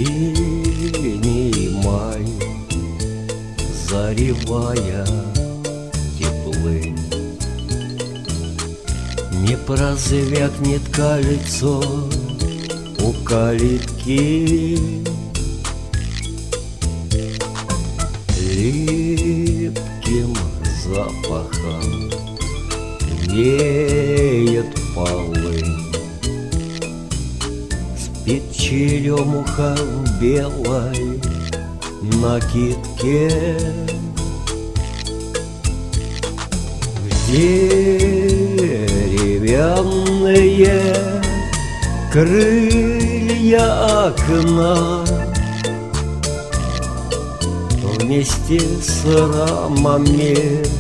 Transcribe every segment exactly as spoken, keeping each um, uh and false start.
Синий май, заревая теплым, не прозвякнет кольцо у калитки. Липким запахом веет полынь, спит черемуха в белой накидке. В деревянные крылья окна вместе с рамами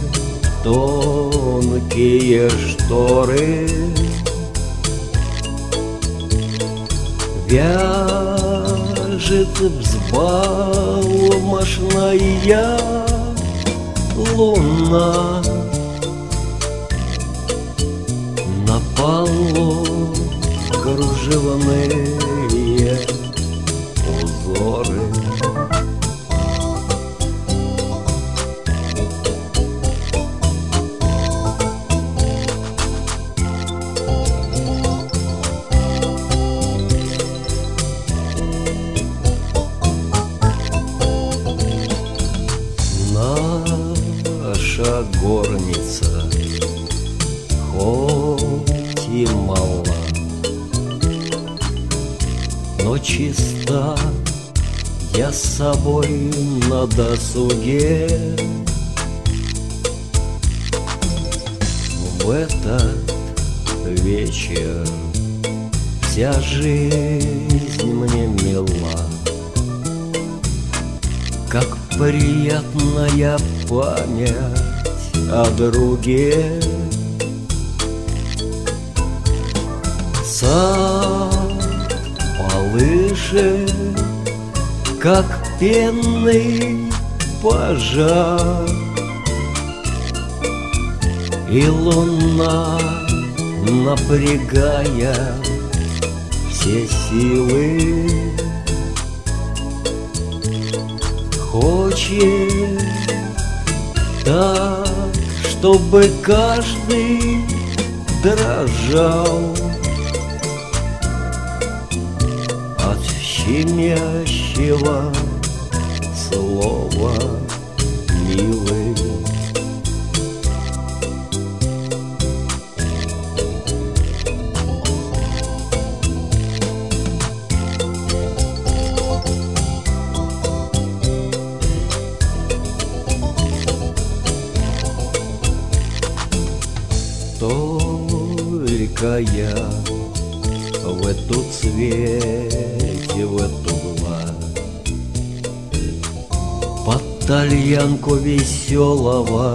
тонкие шторы вяжет взбалмошная луна. На полу кружевные узоры. Наша горница хоть и мала, но чиста, я с собой на досуге. В этот вечер вся жизнь мне мила, как приятная память о друге. Сад полышет, как пенный пожар, и луна, напрягая все силы, хочет так, чтобы каждый дрожал от щемящего слова «милый». Только я в эту цвете, в эту гладь, под тальянку веселого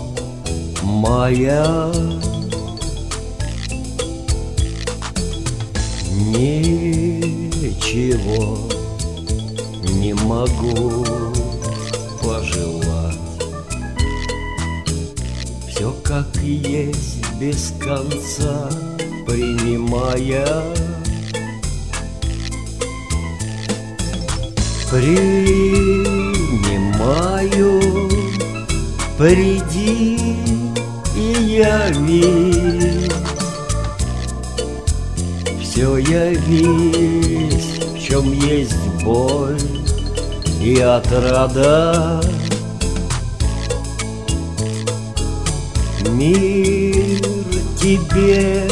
мая ничего не могу пожелать. Все как есть, без конца принимая. Принимаю, приди и явись, все явись, в чем есть боль и отрада. Мир тебе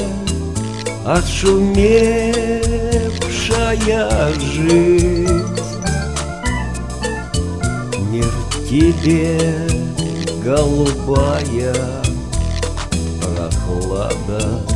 отшумевшая жизнь, мир тебе голубая прохлада.